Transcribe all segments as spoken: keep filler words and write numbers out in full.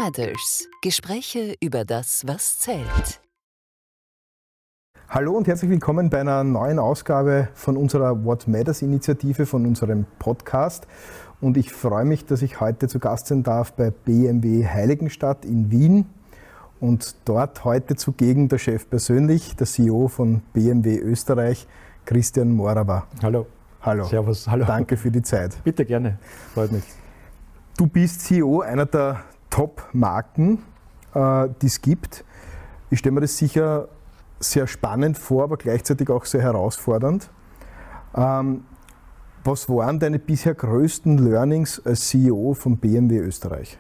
Matters. Gespräche über das, was zählt. Hallo und herzlich willkommen bei einer neuen Ausgabe von unserer What Matters Initiative, von unserem Podcast. Und ich freue mich, dass ich heute zu Gast sein darf bei B M W Heiligenstadt in Wien. Und dort heute zugegen der Chef persönlich, der C E O von B M W Österreich, Christian Morawa. Hallo. Hallo. Servus. Hallo. Danke für die Zeit. Bitte gerne. Freut mich. Du bist C E O einer der Top-Marken, äh, die es gibt. Ich stelle mir das sicher sehr spannend vor, aber gleichzeitig auch sehr herausfordernd. Ähm, was waren deine bisher größten Learnings als C E O von B M W Österreich?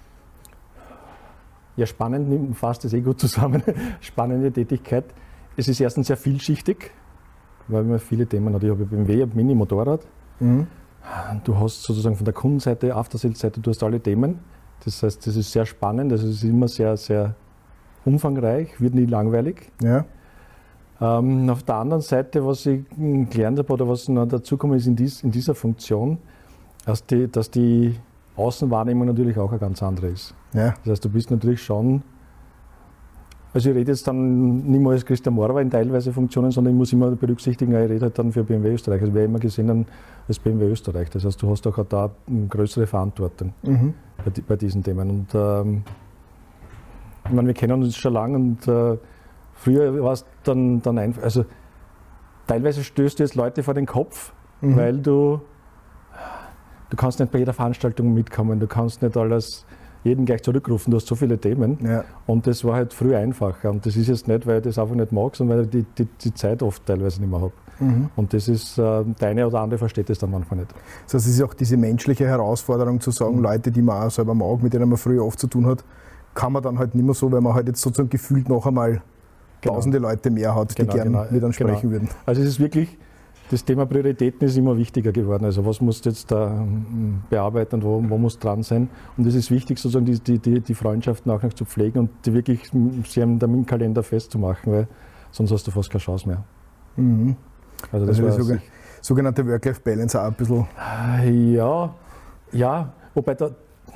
Ja, spannend fasst das eh gut zusammen. Spannende Tätigkeit. Es ist erstens sehr vielschichtig, weil man viele Themen hat. Ich habe B M W, ich habe Mini-Motorrad. Mhm. Du hast sozusagen von der Kundenseite, After-Sales-Seite, du hast alle Themen. Das heißt, das ist sehr spannend, also es ist immer sehr, sehr umfangreich, wird nie langweilig. Ja. Ähm, auf der anderen Seite, was ich gelernt habe oder was noch dazukommt, ist in, dies, in dieser Funktion, dass die, dass die Außenwahrnehmung natürlich auch eine ganz andere ist. Ja. Das heißt, du bist natürlich schon, also ich rede jetzt dann nicht mehr als Christian Morawa in teilweise Funktionen, sondern ich muss immer berücksichtigen, ich rede halt dann für B M W Österreich. Also wir haben immer gesehen als B M W Österreich. Das heißt, du hast auch da eine größere Verantwortung mhm. bei, bei diesen Themen. Und ähm, ich meine, wir kennen uns schon lange und äh, früher war es dann, dann einfach, also teilweise stößt du jetzt Leute vor den Kopf, mhm. weil du, du kannst nicht bei jeder Veranstaltung mitkommen, du kannst nicht alles, jeden gleich zurückrufen, du hast so viele Themen ja. und das war halt früher einfacher und das ist jetzt nicht, weil ich das einfach nicht mag, sondern weil ich die, die, die Zeit oft teilweise nicht mehr habe. Mhm. Und das ist, äh, der eine oder andere versteht das dann manchmal nicht. Das heißt, es ist auch diese menschliche Herausforderung zu sagen, mhm. Leute, die man auch selber mag, mit denen man früher oft zu tun hat, kann man dann halt nicht mehr so, weil man halt jetzt sozusagen gefühlt noch einmal genau. tausende Leute mehr hat, genau, die gerne genau. mit einem sprechen genau. würden. Also es ist wirklich, das Thema Prioritäten ist immer wichtiger geworden. Also was musst du jetzt da bearbeiten und wo, wo muss dran sein? Und es ist wichtig, sozusagen die, die, die, die Freundschaften auch noch zu pflegen und die wirklich sehr im Terminkalender festzumachen, weil sonst hast du fast keine Chance mehr. Mhm. Also das also war die sogenannte Work-Life-Balance auch ein bisschen. Ja, ja, wobei da,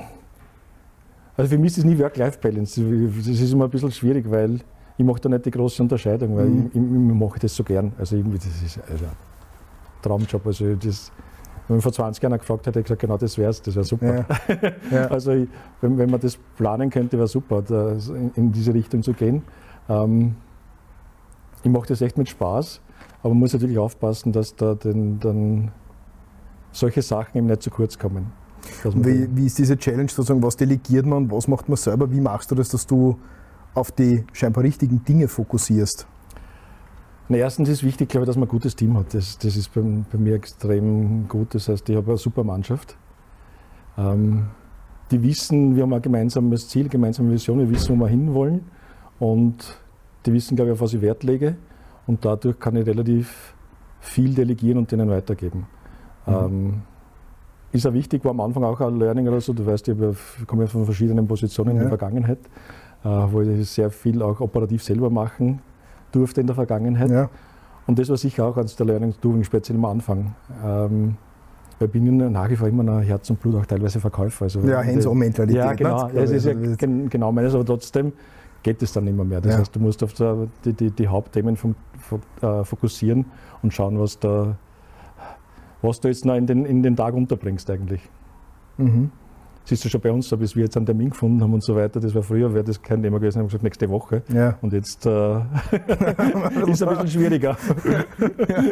also für mich ist es nie Work-Life-Balance. Das ist immer ein bisschen schwierig, weil ich mache da nicht die große Unterscheidung, weil mhm. ich, ich, ich mache das so gern. Also ich, das ist also ein Traumjob. Also das, wenn man vor zwanzig Jahren gefragt hätte, hätte ich gesagt, genau das wäre es, das wäre super. Ja. Ja. Also ich, wenn, wenn man das planen könnte, wäre super, da, in, in diese Richtung zu gehen. Ähm, ich mache das echt mit Spaß, aber man muss natürlich aufpassen, dass da den, dann solche Sachen eben nicht zu kurz kommen. Wie, wie ist diese Challenge sozusagen, was delegiert man, was macht man selber, wie machst du das, dass du auf die scheinbar richtigen Dinge fokussierst? Na, erstens ist wichtig, glaube ich, dass man ein gutes Team hat. Das, das ist bei, bei mir extrem gut. Das heißt, ich habe eine super Mannschaft. Ähm, die wissen, wir haben ein gemeinsames Ziel, gemeinsame Vision, wir wissen, wo wir hinwollen. Und die wissen, glaube ich, auf was ich Wert lege. Und dadurch kann ich relativ viel delegieren und denen weitergeben. Mhm. Ähm, Ist auch wichtig, war am Anfang auch ein Learning oder so. Du weißt, ich komme ja von verschiedenen Positionen ja. in der Vergangenheit, äh, wo ich sehr viel auch operativ selber machen durfte in der Vergangenheit. Ja. Und das war sicher auch eines der Learnings, du, speziell am Anfang. Ähm, ich bin nach wie vor immer noch Herz und Blut, auch teilweise Verkäufer. Also, ja, Hands-on-Mentalität. Ja, genau. Es ist ja genau meines, aber trotzdem geht es dann immer mehr. Das ja. heißt, du musst auf die, die, die Hauptthemen vom, äh, fokussieren und schauen, was da was du jetzt noch in den, in den Tag unterbringst eigentlich. Mhm. Siehst du schon bei uns, so, bis wir jetzt einen Termin gefunden haben und so weiter, das war früher, wäre das kein Thema gewesen, haben gesagt, nächste Woche. Ja. Und jetzt äh, ist es ein bisschen schwieriger. Ja.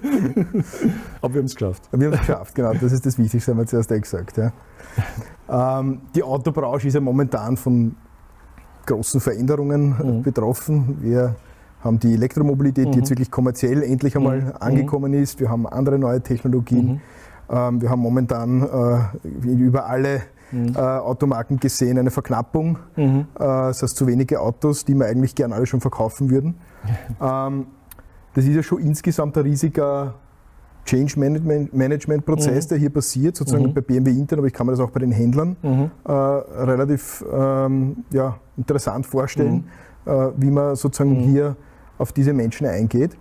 Aber wir haben es geschafft. Wir haben es geschafft, genau, das ist das Wichtigste, haben wir zuerst eh gesagt. Ja. Ähm, die Autobranche ist ja momentan von großen Veränderungen mhm. betroffen. Wir haben die Elektromobilität, mhm. die jetzt wirklich kommerziell endlich einmal mhm. angekommen ist. Wir haben andere neue Technologien. Mhm. Ähm, wir haben momentan äh, über alle mhm. äh, Automarken gesehen eine Verknappung. Mhm. Äh, das heißt, zu wenige Autos, die wir eigentlich gerne alle schon verkaufen würden. ähm, das ist ja schon insgesamt ein riesiger Change-Management-Prozess, mhm. der hier passiert, sozusagen mhm. bei B M W intern, aber ich kann mir das auch bei den Händlern mhm. äh, relativ ähm, ja, interessant vorstellen, mhm. äh, wie man sozusagen mhm. hier auf diese Menschen eingeht.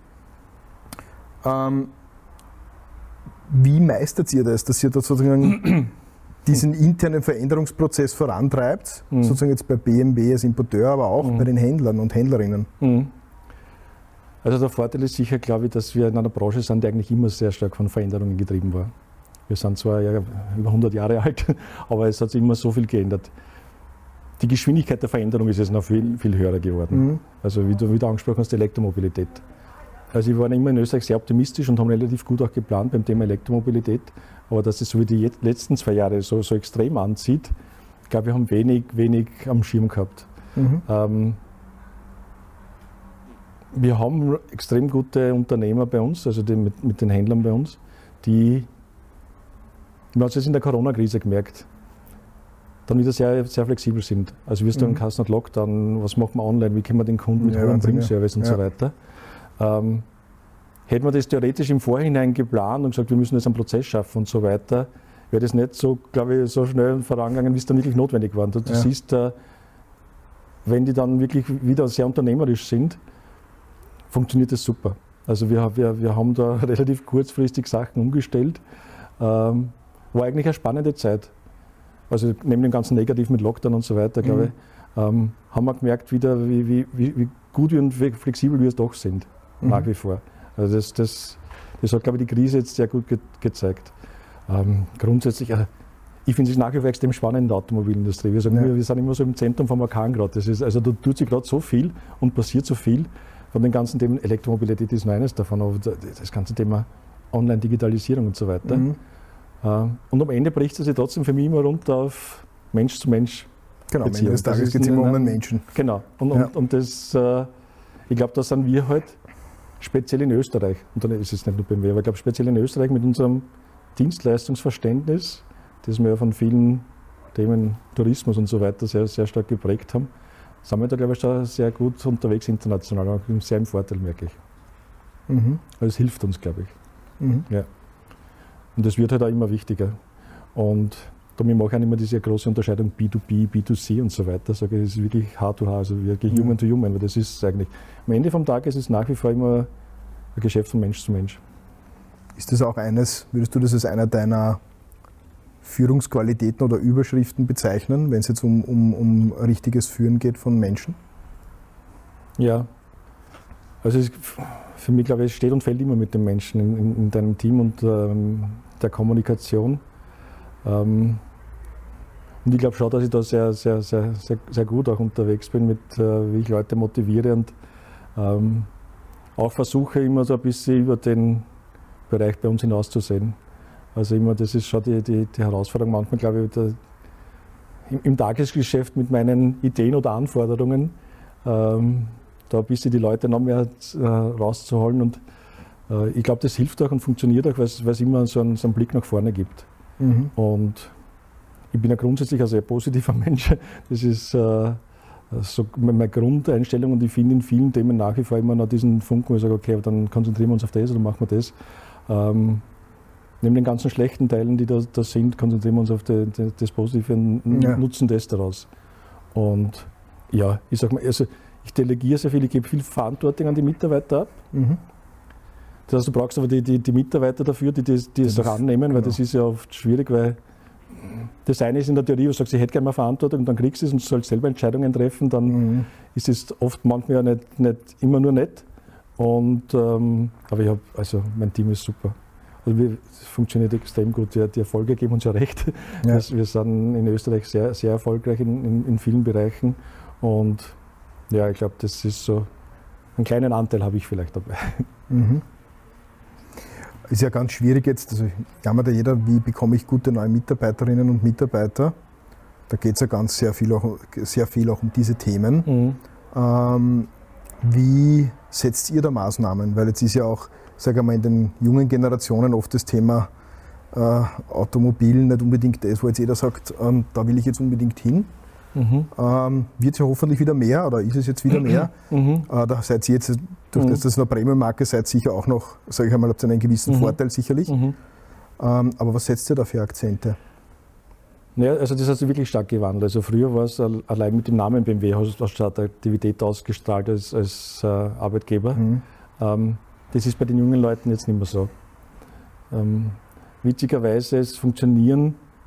Ähm, wie meistert ihr das, dass ihr da sozusagen diesen internen Veränderungsprozess vorantreibt, mhm. sozusagen jetzt bei B M W als Importeur, aber auch mhm. bei den Händlern und Händlerinnen? Mhm. Also der Vorteil ist sicher, glaube ich, dass wir in einer Branche sind, die eigentlich immer sehr stark von Veränderungen getrieben war. Wir sind zwar ja über hundert Jahre alt, aber es hat sich immer so viel geändert. Die Geschwindigkeit der Veränderung ist jetzt noch viel, viel höher geworden. Mhm. Also wie du wieder angesprochen hast, die Elektromobilität. Also wir waren immer in Österreich sehr optimistisch und haben relativ gut auch geplant beim Thema Elektromobilität. Aber dass es so wie die letzten zwei Jahre so, so extrem anzieht, ich glaube, wir haben wenig, wenig am Schirm gehabt. Mhm. Ähm, wir haben extrem gute Unternehmer bei uns, also die, mit, mit den Händlern bei uns, die, man hat es jetzt in der Corona-Krise gemerkt, dann wieder sehr, sehr flexibel sind. Also wie es da im Kassen hat Lockdown, was machen wir online, wie können wir den Kunden mit ja, hohem Bring-Service ja. und ja. so weiter. Ähm, hätten wir das theoretisch im Vorhinein geplant und gesagt, wir müssen jetzt einen Prozess schaffen und so weiter, wäre das nicht so, glaube ich, so schnell vorangegangen, wie es dann wirklich notwendig war. Du ja. siehst, äh, wenn die dann wirklich wieder sehr unternehmerisch sind, funktioniert das super. Also wir, wir, wir haben da relativ kurzfristig Sachen umgestellt. Ähm, war eigentlich eine spannende Zeit. Also neben dem ganzen Negativ mit Lockdown und so weiter, glaube mhm. ich, ähm, haben wir gemerkt wieder, wie, wie, wie gut wir und wie flexibel wir es doch sind, mhm. nach wie vor. Also das, das, das hat, glaube ich, die Krise jetzt sehr gut ge gezeigt. Ähm, grundsätzlich, äh, ich finde es nach wie vor extrem spannend in der Automobilindustrie. Wir, sagen, ja. wir, wir sind immer so im Zentrum vom Orkan gerade. Das ist, also da tut sich gerade so viel und passiert so viel. Von den ganzen Themen, Elektromobilität ist nur eines davon, aber das ganze Thema Online-Digitalisierung und so weiter. Mhm. Und am Ende bricht es sich trotzdem für mich immer runter auf Mensch zu Mensch. Genau, am Ende des Tages geht es immer um einen Menschen. Genau, und, ja. und, und das, ich glaube, da sind wir halt speziell in Österreich, und dann ist es nicht nur B M W, aber ich glaube speziell in Österreich mit unserem Dienstleistungsverständnis, das wir ja von vielen Themen Tourismus und so weiter sehr, sehr stark geprägt haben, sind wir da, glaube ich, schon sehr gut unterwegs international, auch sehr im Vorteil, merke ich. Mhm. Also es hilft uns, glaube ich. Mhm. Ja. Und das wird halt auch immer wichtiger. Und darum mache ich auch immer diese große Unterscheidung B to B, B to C und so weiter. Sage, das ist wirklich H to H, also wirklich mhm. Human to Human, weil das ist eigentlich, am Ende vom Tag ist es nach wie vor immer ein Geschäft von Mensch zu Mensch. Ist das auch eines, würdest du das als einer deiner Führungsqualitäten oder Überschriften bezeichnen, wenn es jetzt um, um, um richtiges Führen geht von Menschen? Ja, also es, für mich, glaube ich, es steht und fällt immer mit dem Menschen in, in, in deinem Team und ähm, der Kommunikation. Ähm, und ich glaube schon, dass ich da sehr, sehr, sehr, sehr, sehr gut auch unterwegs bin, mit, äh, wie ich Leute motiviere und ähm, auch versuche immer so ein bisschen über den Bereich bei uns hinauszusehen. Also immer, das ist schon die, die, die Herausforderung manchmal, glaube ich, der, im, im Tagesgeschäft mit meinen Ideen oder Anforderungen, ähm, da ein bisschen die Leute noch mehr äh, rauszuholen. Und äh, ich glaube, das hilft auch und funktioniert auch, weil es immer so einen, so einen Blick nach vorne gibt. Mhm. Und ich bin ja grundsätzlich ein sehr positiver Mensch. Das ist äh, so meine Grundeinstellung und ich finde in vielen Themen nach wie vor immer noch diesen Funken, wo ich sage, okay, dann konzentrieren wir uns auf das oder machen wir das. Ähm, neben den ganzen schlechten Teilen, die da, da sind, konzentrieren wir uns auf die, die, das Positive und ja. nutzen das daraus. Und ja, ich sage mal, also ich delegiere sehr viel, ich gebe viel Verantwortung an die Mitarbeiter ab. Mhm. Das heißt, du brauchst aber die, die, die Mitarbeiter dafür, die das, die das auch annehmen, weil genau. das ist ja oft schwierig, weil das eine ist in der Theorie, wo du sagst, ich hätte gerne mal Verantwortung und dann kriegst du es und du sollst selber Entscheidungen treffen, dann mhm. ist es oft manchmal ja nicht, nicht immer nur nett. Und, ähm, aber ich habe, also mein Team ist super. Also wir, es funktioniert extrem gut. Die, die Erfolge geben uns ja recht. Ja. Wir, wir sind in Österreich sehr, sehr erfolgreich in, in, in vielen Bereichen. Und ja, ich glaube, das ist so, einen kleinen Anteil habe ich vielleicht dabei. Mhm. Ist ja ganz schwierig jetzt, also jammert ja jeder, wie bekomme ich gute neue Mitarbeiterinnen und Mitarbeiter. Da geht es ja ganz sehr viel, auch, sehr viel auch um diese Themen. Mhm. Ähm, wie setzt ihr da Maßnahmen? Weil jetzt ist ja auch, sage ich mal, in den jungen Generationen oft das Thema äh, Automobil nicht unbedingt das, wo jetzt jeder sagt, ähm, da will ich jetzt unbedingt hin. Mhm. Ähm, wird es ja hoffentlich wieder mehr oder ist es jetzt wieder mehr? Mhm. Äh, da seid ihr jetzt, durch mhm. das, dass es eine Premium-Marke seid, sicher auch noch, sage ich einmal, habt ihr einen gewissen mhm. Vorteil sicherlich. Mhm. Ähm, aber was setzt ihr da für Akzente? Ja, also das hat sich wirklich stark gewandelt. Also früher war es allein mit dem Namen B M W, hast du Attraktivität ausgestrahlt als, als äh, Arbeitgeber. Mhm. Ähm, das ist bei den jungen Leuten jetzt nicht mehr so. Ähm, witzigerweise, es funktionieren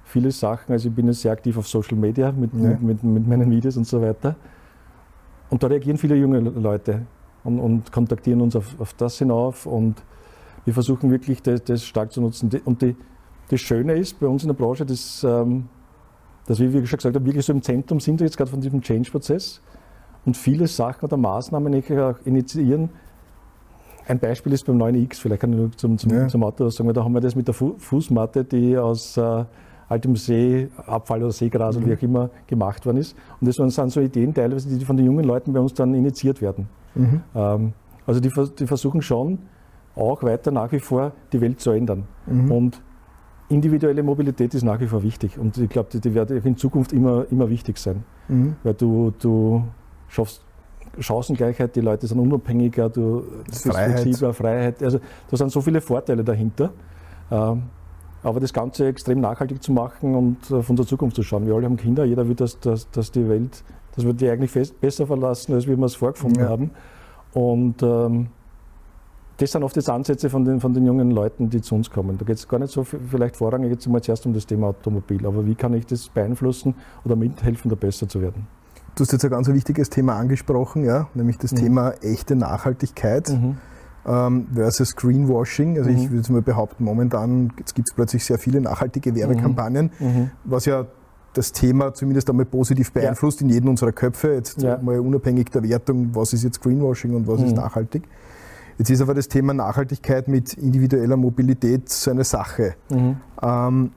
viele Sachen. Also ich bin jetzt sehr aktiv auf Social Media mit, Ja. mit, mit, mit meinen Videos und so weiter. Und da reagieren viele junge Leute und, und kontaktieren uns auf, auf das hinauf. Und wir versuchen wirklich, das, das stark zu nutzen. Und die, das Schöne ist bei uns in der Branche, dass, ähm, dass wir, wie ich schon gesagt habe, wirklich so im Zentrum sind, jetzt gerade von diesem Change-Prozess und viele Sachen oder Maßnahmen auch initiieren. Ein Beispiel ist beim neuen X, vielleicht kann ich nur zum, zum, Ja. zum Auto was sagen, weil da haben wir das mit der Fu Fußmatte, die aus äh, altem Seeabfall oder Seegras oder Mhm. wie auch immer gemacht worden ist. Und das sind so Ideen teilweise, die von den jungen Leuten bei uns dann initiiert werden. Mhm. Ähm, also die, die versuchen schon auch weiter nach wie vor die Welt zu ändern. Mhm. Und individuelle Mobilität ist nach wie vor wichtig. Und ich glaube, die, die wird in Zukunft immer, immer wichtig sein. Mhm. Weil du, du schaffst Chancengleichheit, die Leute sind unabhängiger, du bist Freiheit. flexibler, Freiheit. Also da sind so viele Vorteile dahinter. Ähm, aber das Ganze extrem nachhaltig zu machen und äh, von der Zukunft zu schauen. Wir alle haben Kinder, jeder will, dass, dass, dass die Welt, dass wir die eigentlich fest, besser verlassen, als wir es vorgefunden Ja. haben. Und ähm, das sind oft jetzt Ansätze von den, von den jungen Leuten, die zu uns kommen. Da geht es gar nicht so viel, vielleicht vorrangig jetzt mal zuerst um das Thema Automobil, aber wie kann ich das beeinflussen oder mithelfen, da besser zu werden? Du hast jetzt ein ganz wichtiges Thema angesprochen, ja, nämlich das Mhm. Thema echte Nachhaltigkeit Mhm. ähm, versus Greenwashing. Also Mhm. ich würde jetzt mal behaupten, momentan gibt es plötzlich sehr viele nachhaltige Werbekampagnen, Mhm. was ja das Thema zumindest einmal positiv beeinflusst in jedem unserer Köpfe, jetzt Ja. mal unabhängig der Wertung, was ist jetzt Greenwashing und was Mhm. ist nachhaltig. Jetzt ist aber das Thema Nachhaltigkeit mit individueller Mobilität so eine Sache. Mhm. Ähm,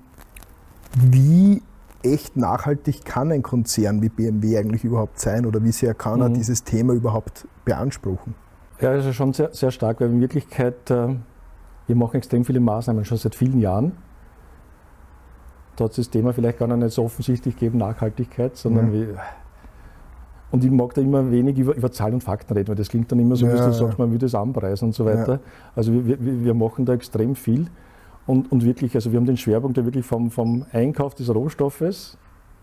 wie echt nachhaltig kann ein Konzern wie B M W eigentlich überhaupt sein oder wie sehr kann er Mhm. dieses Thema überhaupt beanspruchen? Ja, also schon sehr, sehr stark, weil in Wirklichkeit, äh, wir machen extrem viele Maßnahmen schon seit vielen Jahren. Da hat es das Thema vielleicht gar nicht so offensichtlich gegeben, Nachhaltigkeit, sondern Ja. wie, und ich mag da immer wenig über, über Zahlen und Fakten reden, weil das klingt dann immer so, Ja, wie du ja. sagst, man will das anpreisen und so weiter. Also wir, wir, wir machen da extrem viel und, und wirklich, also wir haben den Schwerpunkt ja wirklich vom, vom Einkauf des Rohstoffes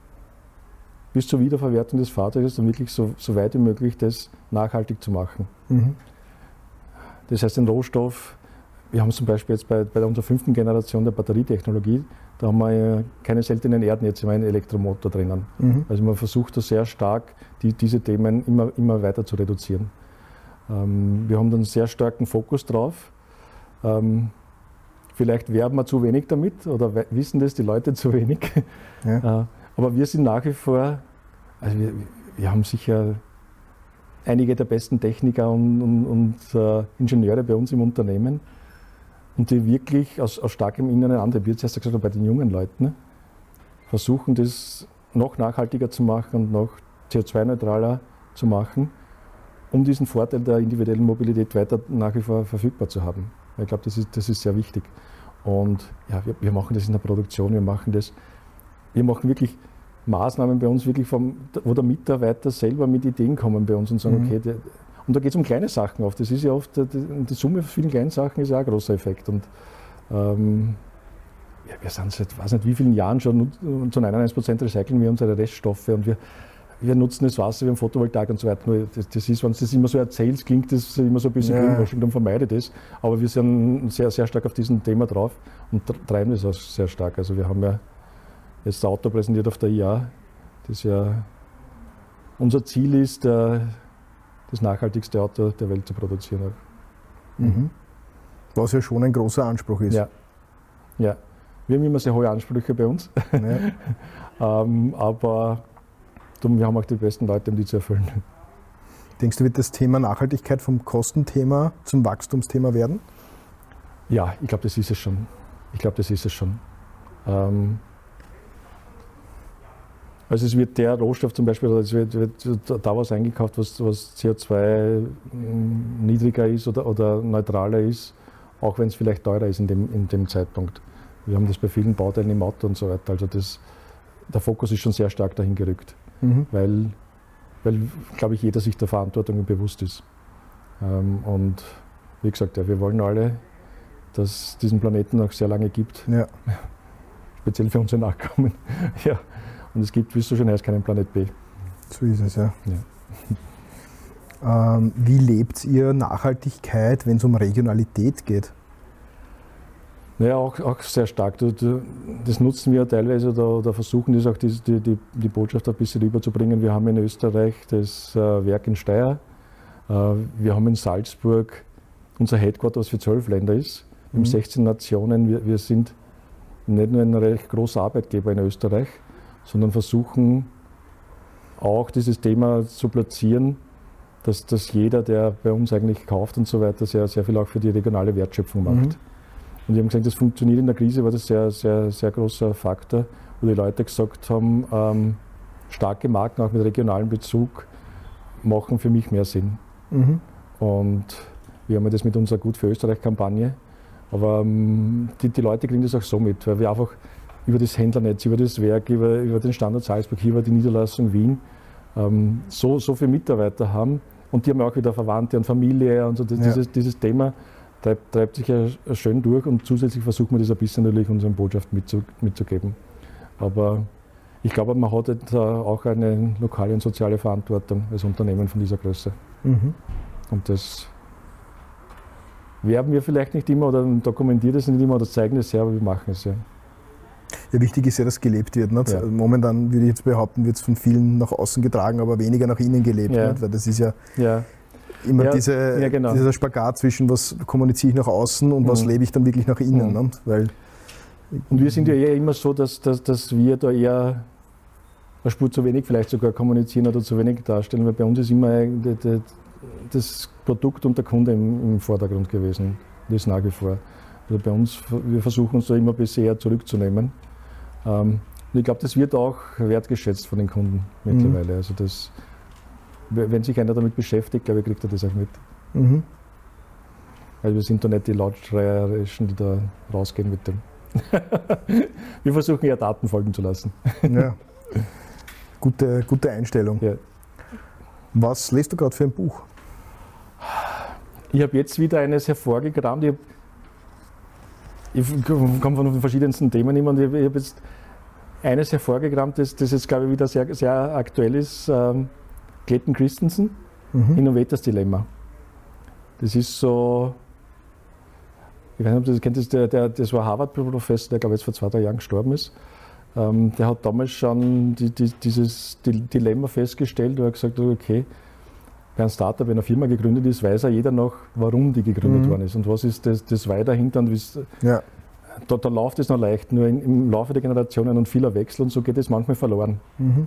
bis zur Wiederverwertung des Fahrzeuges und wirklich so, so weit wie möglich das nachhaltig zu machen. Mhm. Das heißt, den Rohstoff, wir haben zum Beispiel jetzt bei, bei unserer fünften Generation der Batterietechnologie, da haben wir ja keine seltenen Erden jetzt in einem Elektromotor drinnen. Mhm. Also man versucht da sehr stark, die, diese Themen immer, immer weiter zu reduzieren. Ähm, wir haben da einen sehr starken Fokus drauf. Ähm, vielleicht werben wir zu wenig damit oder we- wissen das die Leute zu wenig. Ja. Äh, aber wir sind nach wie vor, also wir, wir haben sicher einige der besten Techniker und, und, und äh, Ingenieure bei uns im Unternehmen und die wirklich aus, aus starkem inneren Antrieb, wie jetzt erst gesagt habe, bei den jungen Leuten, ne, versuchen das noch nachhaltiger zu machen und noch C O zwei neutraler zu machen, um diesen Vorteil der individuellen Mobilität weiter nach wie vor verfügbar zu haben. Ich glaube, das ist, das ist sehr wichtig. Und ja, wir, wir machen das in der Produktion, wir machen das, wir machen wirklich Maßnahmen bei uns, wirklich vom, wo der Mitarbeiter selber mit Ideen kommen bei uns und sagen, Mhm. okay, der, und da geht es um kleine Sachen oft. Das ist ja oft, die, die Summe von vielen kleinen Sachen ist ja auch ein großer Effekt. Und ähm, ja, wir sind seit, weiß nicht wie vielen Jahren schon, zu neunundneunzig Prozent recyceln wir unsere Reststoffe und wir, wir nutzen das Wasser, wir haben Photovoltaik und so weiter. Nur das, das ist, wenn du das immer so erzählst, klingt das immer so ein bisschen Ja. greenwashing, dann vermeide ich das. Aber wir sind sehr, sehr stark auf diesem Thema drauf und treiben das auch sehr stark. Also wir haben ja jetzt das Auto präsentiert auf der I A, das ja unser Ziel ist, der, das nachhaltigste Auto der Welt zu produzieren. Mhm. Was ja schon ein großer Anspruch ist. Ja. Ja. Wir haben immer sehr hohe Ansprüche bei uns, Ja. ähm, aber darum, wir haben auch die besten Leute, um die zu erfüllen. Denkst du, wird das Thema Nachhaltigkeit vom Kostenthema zum Wachstumsthema werden? Ja, ich glaube, das ist es schon. Ich glaube, das ist es schon. Ähm, also es wird der Rohstoff zum Beispiel, also es wird, wird da was eingekauft, was, was C O zwei niedriger ist oder, oder neutraler ist, auch wenn es vielleicht teurer ist in dem, in dem Zeitpunkt. Wir haben das bei vielen Bauteilen im Auto und so weiter. Also das, der Fokus ist schon sehr stark dahin gerückt, Mhm. weil, weil glaube ich, jeder sich der Verantwortung bewusst ist. Ähm, und wie gesagt, ja, wir wollen alle, dass es diesen Planeten noch sehr lange gibt, Ja. speziell für unsere Nachkommen. Ja. Und es gibt, wie du schon heißt, keinen Planet B. So ist es, ja. Ähm, wie lebt ihr Nachhaltigkeit, wenn es um Regionalität geht? Naja, auch, auch sehr stark. Du, du, das nutzen wir teilweise oder, oder versuchen das auch die, die, die Botschaft ein bisschen rüberzubringen. Wir haben in Österreich das äh, Werk in Steyr, äh, wir haben in Salzburg unser Headquarter, was für zwölf Länder ist. Wir haben sechzehn Nationen. Wir, wir sind nicht nur ein recht großer Arbeitgeber in Österreich, sondern versuchen auch dieses Thema zu platzieren, dass, dass jeder, der bei uns eigentlich kauft und so weiter, sehr, sehr viel auch für die regionale Wertschöpfung macht. Mhm. Und wir haben gesagt, das funktioniert in der Krise, war das sehr, sehr, sehr großer Faktor, wo die Leute gesagt haben, ähm, starke Marken auch mit regionalem Bezug machen für mich mehr Sinn. Mhm. Und wir haben das mit unserer Gut für Österreich-Kampagne. Aber ähm, die, die Leute kriegen das auch so mit, weil wir einfach über das Händlernetz, über das Werk, über, über den Standort Salzburg, über die Niederlassung Wien ähm, so, so viele Mitarbeiter haben. Und die haben auch wieder Verwandte und Familie und so. Das, ja. dieses, dieses Thema treibt, treibt sich ja schön durch und zusätzlich versuchen wir das ein bisschen natürlich unseren Botschaften mitzu, mitzugeben. Aber ich glaube, man hat jetzt auch eine lokale und soziale Verantwortung als Unternehmen von dieser Größe. Mhm. Und das werben wir vielleicht nicht immer oder dokumentieren es nicht immer oder zeigen es ja, aber wir machen es ja. Ja, wichtig ist ja, dass gelebt wird. Nicht? Ja. Momentan würde ich jetzt behaupten, wird es von vielen nach außen getragen, aber weniger nach innen gelebt. Ja. Nicht? Weil das ist ja, ja. immer ja, diese, ja, genau. dieser Spagat zwischen, was kommuniziere ich nach außen und mhm. was lebe ich dann wirklich nach innen. Mhm. Nicht? Weil, und wir sind ja eher immer so, dass, dass, dass wir da eher eine Spur zu wenig vielleicht sogar kommunizieren oder zu wenig darstellen, weil bei uns ist immer das Produkt und der Kunde im, im Vordergrund gewesen. Das ist nach wie vor. Also bei uns, wir versuchen uns da immer ein bisschen eher zurückzunehmen. Ähm, und ich glaube, das wird auch wertgeschätzt von den Kunden mittlerweile. Mhm. Also das, wenn sich einer damit beschäftigt, glaube ich, kriegt er das auch mit. Mhm. Weil wir sind da nicht die Lautschreierischen, die da rausgehen mit dem. Wir versuchen eher Daten folgen zu lassen. Ja. Gute, gute Einstellung. Ja. Was liest du gerade für ein Buch? Ich habe jetzt wieder eines hervorgekramt. Ich, ich komme von den verschiedensten Themen immer und ich habe jetzt eines hervorgekramt, das, das jetzt glaube ich wieder sehr, sehr aktuell ist. Ähm, Clayton Christensen, mhm. Innovators Dilemma. Das ist so, ich weiß nicht, ob du das kennt, das, der, der, das war Harvard-Professor, der glaube ich jetzt vor zwei, drei Jahren gestorben ist. Ähm, der hat damals schon die, die, dieses Dilemma festgestellt und hat gesagt, okay, bei einem Startup, wenn eine Firma gegründet ist, weiß ja jeder noch, warum die gegründet mhm. worden ist und was ist das, das Why dahinter. Und ja. da, da läuft es noch leicht, nur in, im Laufe der Generationen und vieler Wechsel und so geht es manchmal verloren. Mhm.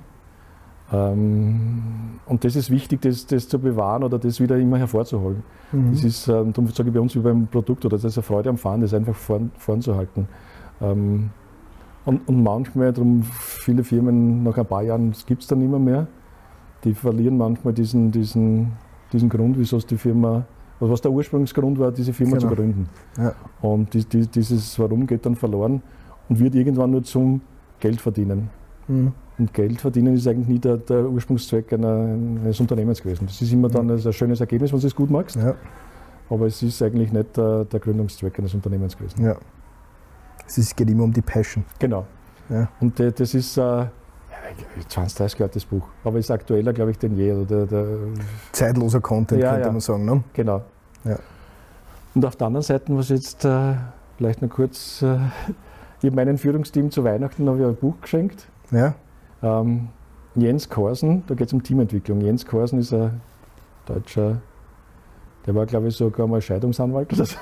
Ähm, und das ist wichtig, das, das zu bewahren oder das wieder immer hervorzuholen. Mhm. Das ist, ähm, darum sage ich bei uns wie beim Produkt, oder das ist eine Freude am Fahren, das einfach vorn, vornzuhalten. Ähm, und, und manchmal, darum viele Firmen nach ein paar Jahren, das gibt es dann nicht mehr, mehr, die verlieren manchmal diesen, diesen, diesen Grund, wieso es die Firma, was der Ursprungsgrund war, diese Firma genau. zu gründen. Ja. Und die, die, dieses Warum geht dann verloren und wird irgendwann nur zum Geld verdienen. Mhm. Und Geld verdienen ist eigentlich nie der, der Ursprungszweck einer, eines Unternehmens gewesen. Das ist immer dann mhm. ein schönes Ergebnis, wenn du es gut machst, ja. aber es ist eigentlich nicht der, der Gründungszweck eines Unternehmens gewesen. Ja. Es ist, geht immer um die Passion. Genau. Ja. Und äh, das ist äh, zwanzig, dreißig Jahre das Buch, aber ist aktueller, glaube ich, denn je. Oder der, der zeitloser Content, ja, könnte ja. man sagen. Ne? Genau. Ja. Und auf der anderen Seite, was jetzt äh, vielleicht noch kurz, äh, ich habe meinem Führungsteam zu Weihnachten habe ich ein Buch geschenkt. Ja. Ähm, Jens Korsen, da geht es um Teamentwicklung. Jens Korsen ist ein deutscher, der war glaube ich sogar mal Scheidungsanwalt, also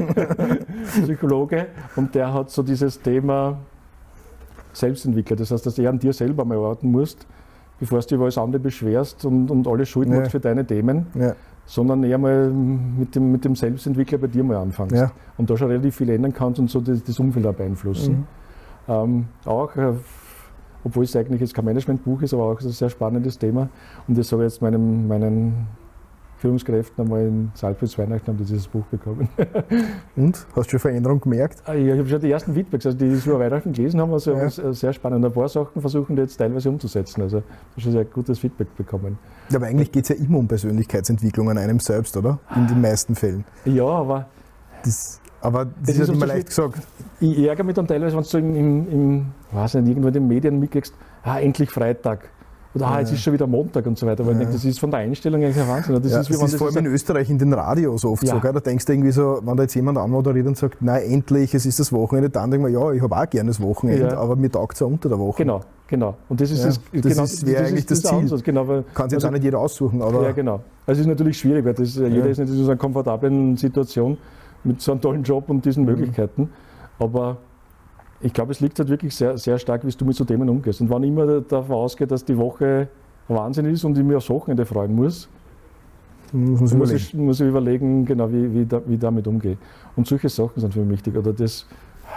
Psychologe, und der hat so dieses Thema Selbstentwickler. Das heißt, dass du eher an dir selber mal arbeiten musst, bevor du dich über alles andere beschwerst und, und alle Schuld machst ja. für deine Themen, ja. sondern eher mal mit dem, mit dem Selbstentwickler bei dir mal anfängst. Ja. Und da schon relativ viel ändern kannst und so das, das Umfeld auch beeinflussen. Mhm. Ähm, auch, äh, obwohl es eigentlich jetzt kein Managementbuch ist, aber auch ein sehr spannendes Thema. Und das habe ich jetzt meinem, meinen Führungskräften einmal in Salzburg zu Weihnachten haben die dieses Buch bekommen. Und? Hast du schon Veränderung gemerkt? Ich habe schon die ersten Feedbacks, also die, die es über Weihnachten gelesen haben, also ja. sehr spannend. Ein paar Sachen versuchen die jetzt teilweise umzusetzen. Also ich habe schon sehr gutes Feedback bekommen. Ja, aber eigentlich geht es ja immer um Persönlichkeitsentwicklung an einem selbst, oder? In den meisten Fällen. Ja, aber das, aber das, das ist ja nicht immer leicht gesagt. Ich ärgere mich dann teilweise, wenn du im, im, im, weiß nicht, irgendwo in den Medien mitkriegst, ah, endlich Freitag. Oder ah, jetzt ist schon wieder Montag und so weiter. Aber ja. ich denke, das ist von der Einstellung eigentlich ein Wahnsinn. Das ja, ist, wie das ist vor allem in Österreich in den Radios oft ja. so. Gell? Da denkst du irgendwie so, wenn da jetzt jemand anmoderiert und sagt, nein, endlich, es ist das Wochenende, dann denken wir, ja, ich habe auch gerne das Wochenende, ja. aber mir taugt es ja unter der Woche. Genau, genau. Und das ist ja. das, das genau, ist, wäre eigentlich das, das Ziel. Ansatz, genau, weil, kann sich jetzt also, auch nicht jeder aussuchen. Aber ja, genau. Also es ist natürlich schwierig, weil das, ja. jeder ist nicht in so einer komfortablen Situation mit so einem tollen Job und diesen mhm. Möglichkeiten. Aber ich glaube, es liegt halt wirklich sehr, sehr stark, wie du mit so Themen umgehst. Und wenn ich immer davon ausgehe, dass die Woche Wahnsinn ist und ich mich aufs Wochenende freuen muss, muss, muss, ich, muss ich überlegen, genau, wie, wie, da, wie ich damit umgehe. Und solche Sachen sind für mich wichtig. Oder das,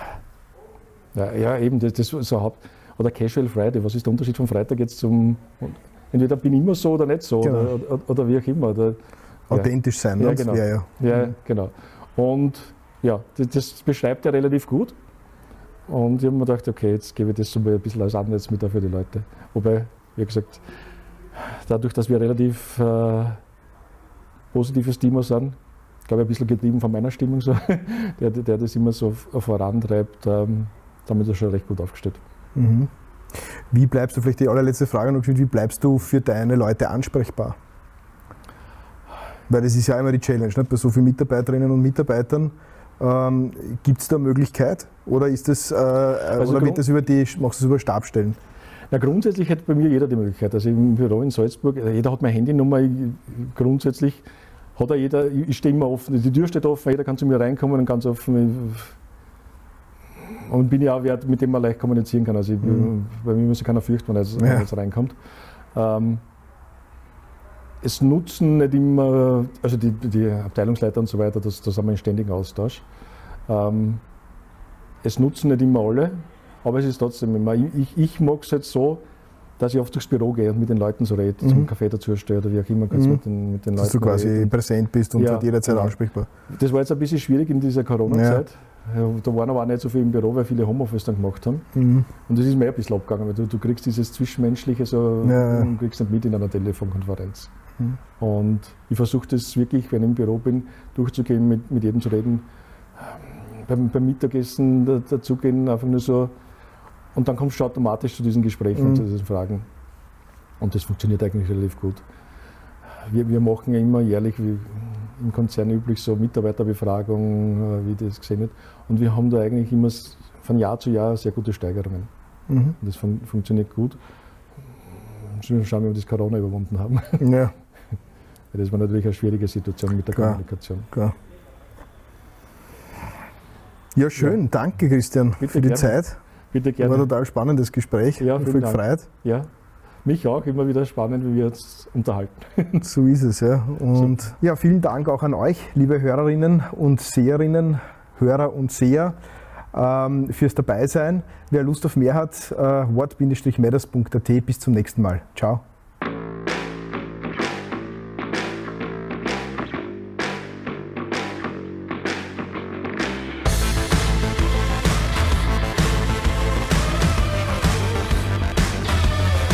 ja, ja eben, das, das so Haupt, oder Casual Friday, was ist der Unterschied von Freitag jetzt zum, entweder bin ich immer so oder nicht so, genau. oder, oder, oder wie auch immer. Oder, authentisch ja. sein, ja, ne? genau. Ja, ja. ja, genau. Und ja, das, das beschreibt er relativ gut. Und ich habe mir gedacht, okay, jetzt gebe ich das so mal ein bisschen als Ansatz mit für die Leute. Wobei, wie gesagt, dadurch, dass wir ein relativ äh, positives Team sind, glaube ich, ein bisschen getrieben von meiner Stimmung, so, der, der das immer so vorantreibt, ähm, damit ist er schon recht gut aufgestellt. Mhm. Wie bleibst du, vielleicht die allerletzte Frage noch, wie bleibst du für deine Leute ansprechbar? Weil das ist ja immer die Challenge, nicht? Bei so vielen Mitarbeiterinnen und Mitarbeitern. Ähm, Gibt es da eine Möglichkeit oder, ist das, äh, also oder wird das über die, machst du das über Stabstellen? Na, grundsätzlich hat bei mir jeder die Möglichkeit. Also im Büro in Salzburg, jeder hat meine Handynummer. Ich, grundsätzlich hat auch jeder, ich stehe immer offen, die Tür steht offen, jeder kann zu mir reinkommen und ganz offen. Und bin ja auch wer, mit dem man leicht kommunizieren kann. Also ich, mhm. bei mir muss sich keiner fürchten, wenn er jetzt, ja. jetzt reinkommt. Ähm, Es nutzen nicht immer, also die, die Abteilungsleiter und so weiter, das, das haben wir in ständigen Austausch. Ähm, es nutzen nicht immer alle, aber es ist trotzdem immer. Ich, ich mag es halt so, dass ich oft durchs Büro gehe und mit den Leuten so rede, mhm. zum Kaffee dazu stehe oder wie auch immer, ganz mhm. mit den, mit den Leuten. Dass du quasi reden. Präsent bist und ja, jederzeit genau. ansprechbar. Das war jetzt ein bisschen schwierig in dieser Corona-Zeit. Ja. Da waren aber auch nicht so viele im Büro, weil viele Homeoffice dann gemacht haben. Mhm. Und das ist mir ein bisschen abgegangen, weil du, du kriegst dieses Zwischenmenschliche so, ja. und kriegst nicht mit in einer Telefonkonferenz. Mhm. Und ich versuche das wirklich, wenn ich im Büro bin, durchzugehen, mit, mit jedem zu reden. Beim, beim Mittagessen dazugehen, einfach nur so. Und dann kommst du automatisch zu diesen Gesprächen und mhm. zu diesen Fragen. Und das funktioniert eigentlich relativ gut. Wir, wir machen ja immer jährlich, wie im Konzern üblich, so Mitarbeiterbefragung, wie das gesehen wird. Und wir haben da eigentlich immer von Jahr zu Jahr sehr gute Steigerungen. Mhm. Und das fun funktioniert gut. Schauen wir, ob wir das Corona überwunden haben. Ja. Das war natürlich eine schwierige Situation mit der Klar. Kommunikation. Klar. Ja, schön. Ja. Danke, Christian, Bitte für die gerne. Zeit. Bitte gerne. War ein total spannendes Gespräch. Ja, ich bin gefreut. Ja, mich auch. Immer wieder spannend, wie wir uns unterhalten. So ist es, ja. Und so. Ja, vielen Dank auch an euch, liebe Hörerinnen und Seherinnen, Hörer und Seher, ähm, fürs Dabeisein. Wer Lust auf mehr hat, äh, wort Bindestrich matters Punkt a t. Bis zum nächsten Mal. Ciao.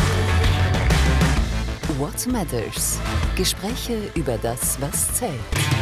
What Matters. Gespräche über das, was zählt.